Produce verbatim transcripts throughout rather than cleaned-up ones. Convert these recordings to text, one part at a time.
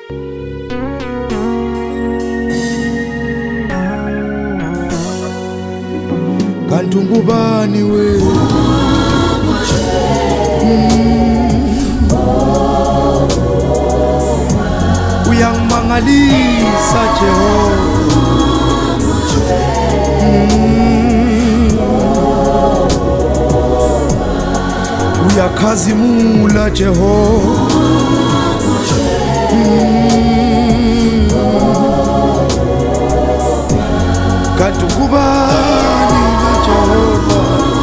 kanti ungubani we? Mm. Uyangimangalisa Jehova. Mm. Uyakhazimula Jehova. Mm. Kanti ungubani na Jehova?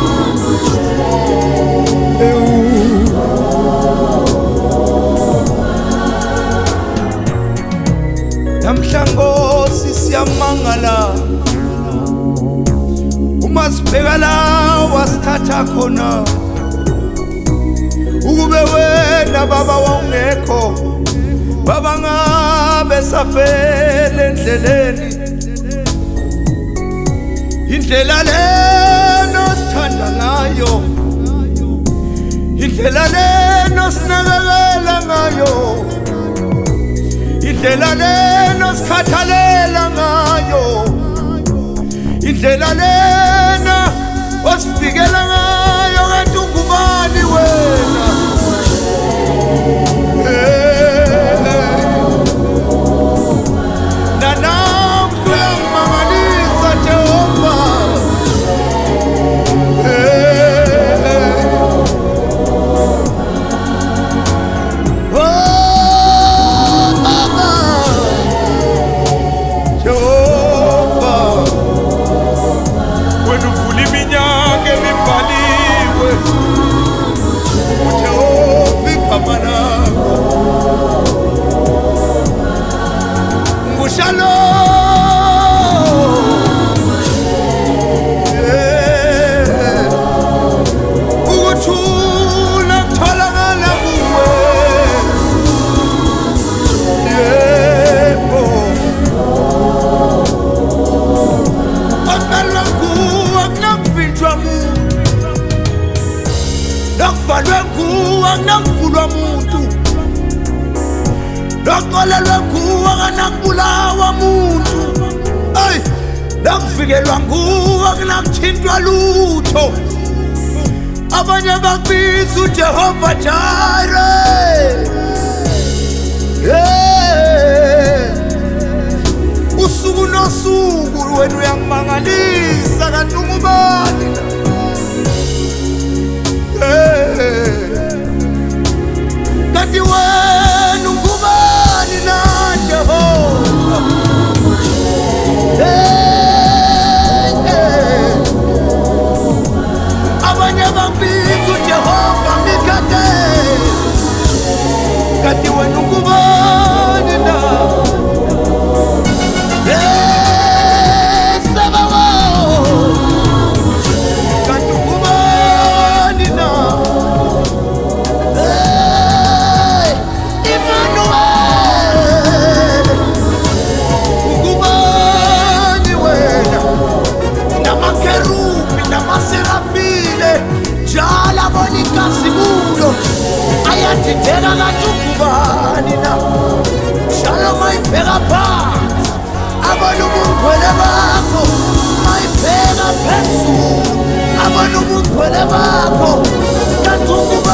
Namhla Nkosi siyamangala uma sibheka la wasithatha khona, ukube wena baba wawungekho, baba ngabe safele endleleni. Indlela lena sithanda ngayo, indlela lena sinakekela ngayo, indlela lena sikhathalela ngayo, indlela lena wasifikela ngayo. Kanti ungubani wena? Nanamhla uyangimangalisa Jehova. Nakufulwa muntu lokolelwe nguwe akanakubulawa muntu. Ay, nakufikelwa nguwe akunakuthintwa lutho. Abanye bakubiza uJehova Jireh. Hey, usuku nosuku wena uyangimangalisa. Kanti ungubani? Kanti wena ungubani na Jehova? Hey, hey. Abanye bakubiza uJehova Mikade. Kanti wena ungubani na? Hey, Sabaoth. Kanti ungubani na? Jala bonika simulo ayatitheka kanti ungubani na? Shalom ayibheka phansi, abona ubungcwele bakho. Ayibheka phezulu, abona ubungcwele bakho. Kanti